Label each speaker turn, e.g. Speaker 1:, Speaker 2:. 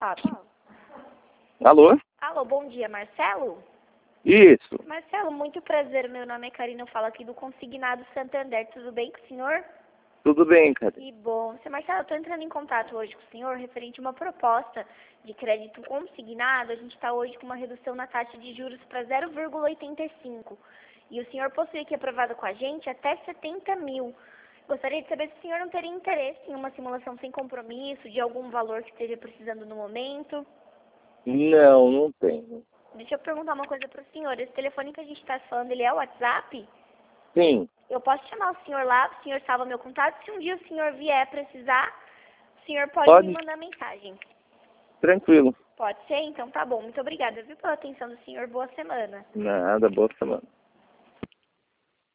Speaker 1: Ah,
Speaker 2: Alô?
Speaker 1: alô, bom dia, Marcelo?
Speaker 2: Isso.
Speaker 1: Marcelo, muito prazer. Meu nome é Karina, eu falo aqui do Consignado Santander. Tudo bem com o senhor?
Speaker 2: Tudo bem, cara?
Speaker 1: Que bom. Seu Marcelo, eu estou entrando em contato hoje com o senhor referente a uma proposta de crédito consignado. A gente está hoje com uma redução na taxa de juros para 0,85. E o senhor possui aqui aprovado com a gente até 70 mil. Gostaria de saber se o senhor não teria interesse em uma simulação sem compromisso, de algum valor que esteja precisando no momento.
Speaker 2: Não, não tenho.
Speaker 1: Deixa eu perguntar uma coisa para o senhor. Esse telefone que a gente está falando, ele é o WhatsApp?
Speaker 2: Sim,
Speaker 1: Eu posso chamar o senhor lá, o senhor salva meu contato. Se um dia o senhor vier precisar, o senhor pode me
Speaker 2: pode.
Speaker 1: mandar mensagem.
Speaker 2: Tranquilo.
Speaker 1: Pode ser? Então tá bom. Muito obrigada, viu, pela atenção do senhor. Boa semana.
Speaker 2: Nada, boa semana.